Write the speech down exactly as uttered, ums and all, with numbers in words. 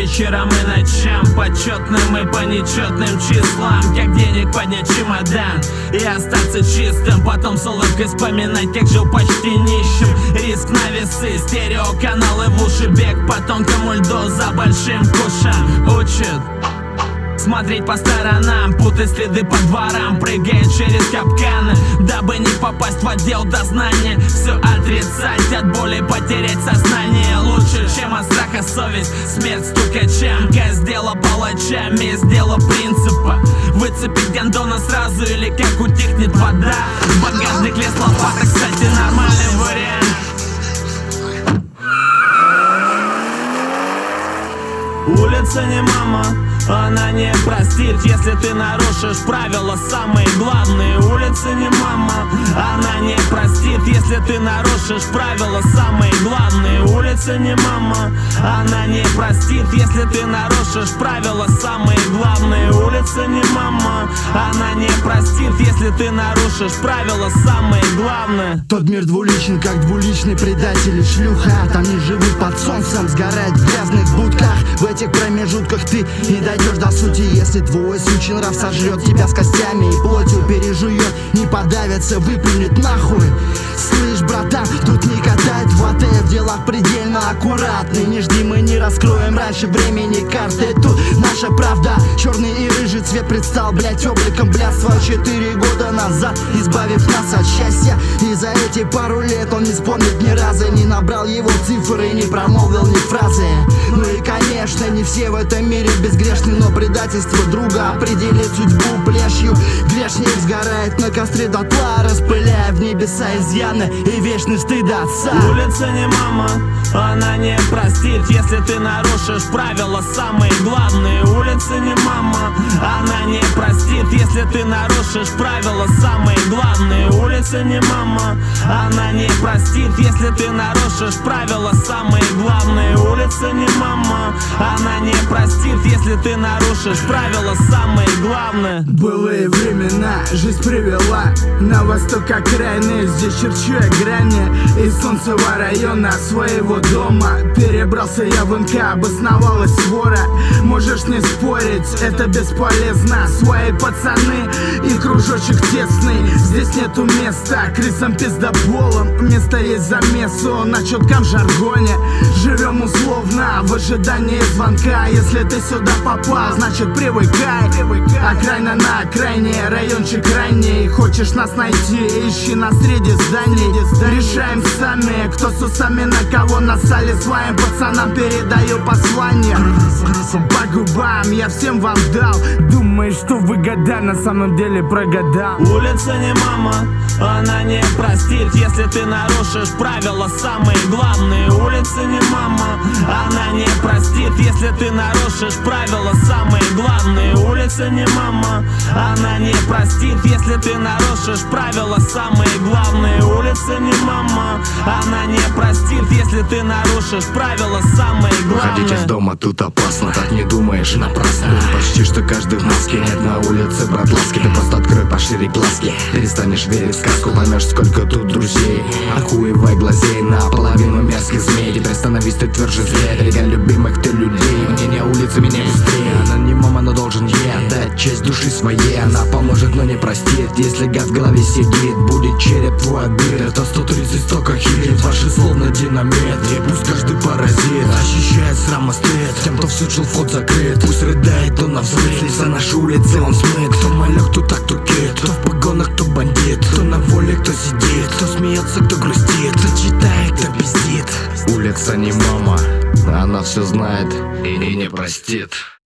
вечерам и ночам, почетным и по нечетным числам. Как денег поднять чемодан и остаться чистым, потом с улыбкой вспоминать, как жил почти нищим. Риск на весы, стереоканалы в уши, бег по тонкому льду за большим кушем. Учат смотреть по сторонам, путать следы по дворам, прыгая через капканы, дабы не попасть в отдел дознания. Все отрицать, от боли потерять сознание. Лучше, чем от страха совесть, смерть стукачам. Казнь дело палачами, дело принципа. Выцепить гондона сразу или как утихнет вода. В багажник лез лопата, кстати, нормальный вариант. Улица не мама, она не простит, если ты нарушишь правила самые главные. Улица не мама, она не простит, если ты нарушишь правила самые главные. Улица не мама, она не простит, если ты нарушишь правила самые главные. Улица не мама, она не простит, если ты нарушишь правила самые главные. Тот мир двуличен, как двуличный предатель и шлюха. Там не живут под солнцем, сгорают в грязных будках. В этих промежутках ты не дойдешь до сути, если твой сучий нрав сожрет тебя с костями и плотью пережует, не подавится, выплюнет нахуй. Слышь, братан, тут не катает в АТ, в делах предельно аккуратный. Не жди, мы не раскроем раньше времени карты. Тут наша правда, черный и рыжий цвет предстал, блять, обликом блядства четыре года назад, избавив нас от счастья. И за эти пару лет он не вспомнит ни разу, не набрал его цифры и не промолвил ни фразы. Ну и конечно, не все в этом мире безгрешны, но предательство друга определит судьбу плешью. Грешник сгорает на костре дотла, распыляя в небеса изъяны и вечный стыд отца. Улица не мама, она не простит, если ты нарушишь правила самые главные. Улица не мама, она не простит, если ты нарушишь правила самые главные. Улица не мама, она не простит, если ты нарушишь правила самые главные. Улица не мама, она не простит, если ты нарушишь правила самые главные. Былые времена жизнь привела на восток окраины, здесь черчу я грани из Солнцевого района своего дома. Перебрался я в НК, обосновалась свора. Можешь не спорить, это бесполезно. Свои пацаны и кружочек тесный, здесь нету места крысам пиздоболом. Место есть замесу на четком жаргоне. Живем условно в ожидании звонка. Если ты сюда попал, значит привыкай. Окраина на окраине, райончик ранний. Хочешь нас найти, ищи нас среди зданий. Решаем сами, кто с усами на кого насали. Своим пацанам передаю послание. По губам я всем вам дал. Думаешь, что выгода, на самом деле прогадал. Улица не мама, она не простит, если ты нарушишь правила самые главные. Улица не мама, она не простит, если ты нарушишь правила самые главные. Улица не мама, она не простит, если ты нарушишь правила самые главные. Улица не мама, она не простит, если ты нарушишь правила самые главные. Выходить из дома тут опасно, так не думаешь напрасно. Почти что каждый в маске, нет на улице, брат, ласки. Ты просто открой пошире глазки, перестанешь верить в сказку, поймешь, сколько тут друзей. Охуевай глазей на половину мерзких змей. Теперь становись ты тверже злее, берега любимых ты людей. Мнение улицы меня быстрее, она не мама, но должен ей отдать часть души своей. Она поможет, но не простит, если гад в голове сидит. Будет череп твой отбит, это сто тридцать столько хит. Ваши словно динамит, и пусть каждый паразит ощущает срам и стыд. Тем, кто всучил, вход закрыт, пусть рыдает, то на взрыв. Лица нашей улицы он смыт, кто малек, кто так, кто кит. Кто в погонах, кто бандит, кто на воле, кто сидит. Кто смеется, кто грустит, кто читает, кто пиздит. Улица не мама, она все знает и не простит.